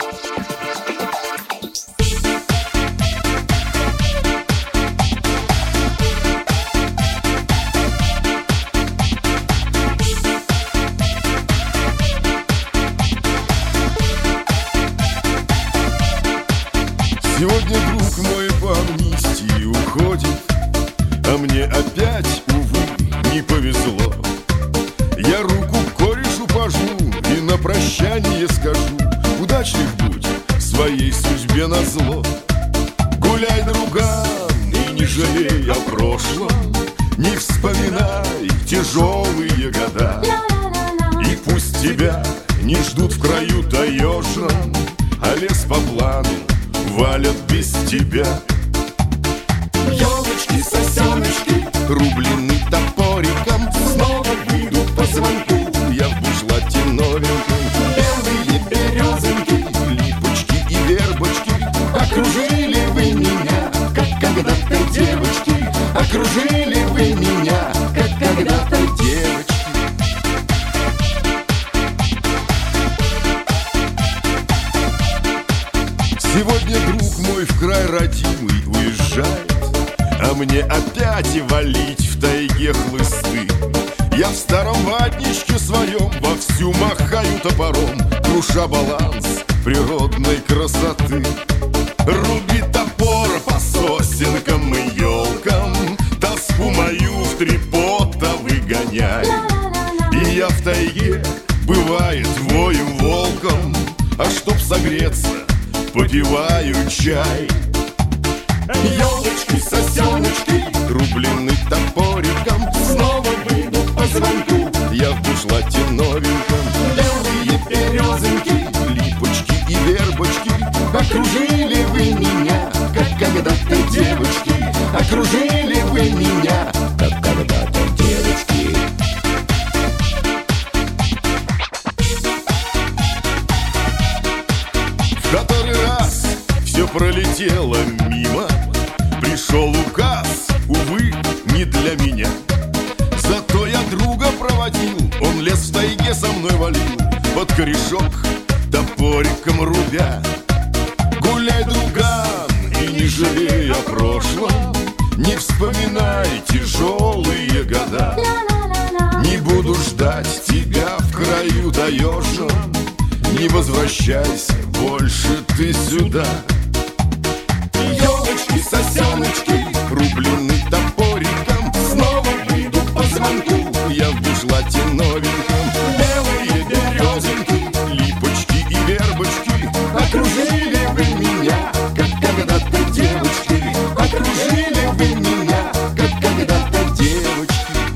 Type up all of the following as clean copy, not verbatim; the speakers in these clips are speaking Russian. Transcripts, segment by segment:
Сегодня друг мой по амнистии уходит, а мне опять, увы, не повезло. Я руку корешу пожму и на прощание скажу: удачлив будь своей судьбе назло. Гуляй, друган, и не жалей о прошлом, не вспоминай тяжелые года. И пусть тебя не ждут в краю таежном, а лес по плану валят без тебя. Елочки, сосеночки, рублены топориком, снова выйдут по звонку. я в бушлате новеньком. Белые березоньки, Липочки и вербочки, окружили вы меня, как когда-то девочки. окружили вы меня, Как когда-то девочки. Сегодня друг мой в край родимый уезжает, а мне опять и валить в тайге хлысты. Я в старом ватничке своем вовсю махаю топором, круша баланс природной красоты. Руби топор по сосенкам и елкам, тоску мою в трепота выгоняй. И я в тайге, бывает, воем волком, а чтоб согреться, попиваю чай. елочки, сосеночки, Рублены топориком, снова выйдут по звонку. я в бушлате новеньком. Белые березоньки, Липочки и вербочки, окружили вы меня, как когда-то девочки. окружили вы меня, Как когда-то девочки. в который раз все пролетело мимо. Пришел указ, увы, не для меня. Зато я друга проводил, он лес в тайге со мной валил, под корешок топориком рубя. Гуляй, друган, и не жалей о прошлом, не вспоминай тяжелые года. Не буду ждать тебя в краю таежном, не возвращайся больше ты сюда. Елочки, сосеночки, Рублены топориком, снова выйдут по звонку. я в бушлате новеньком. Белые березоньки, Липочки и вербочки, окружили вы меня, как когда-то девочки. Окружили вы меня, как когда-то девочки.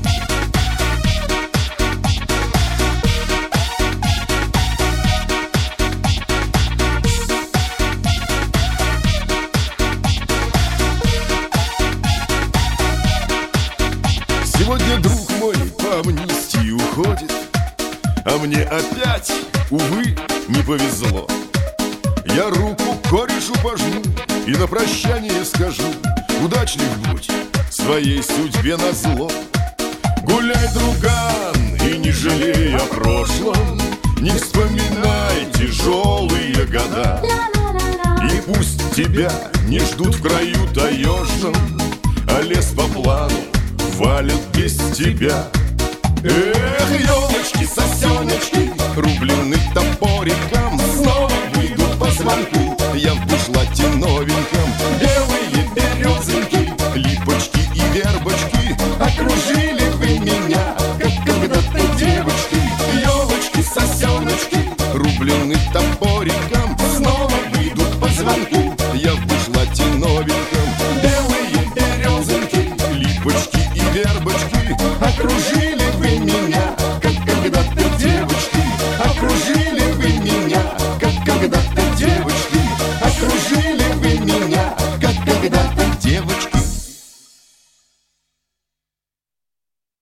Сегодня друг мой по амнистии уходит, а мне опять, увы, не повезло. Я руку корешу пожму и на прощание скажу: удачлив будь своей судьбе назло. Гуляй, друган, и не жалей о прошлом, не вспоминай тяжелые года. И пусть тебя не ждут в краю таежном, а лес по плану валят без тебя. Эх, елочки, сосеночки, рублены топориком, снова выйдут по звонку. я в бушлате новеньком. Белые березоньки, Липочки и вербочки, окружили вы меня, как когда-то девочки. Елочки, сосеночки, рублены топориком, снова выйдут по звонку. я в бушлате новеньком.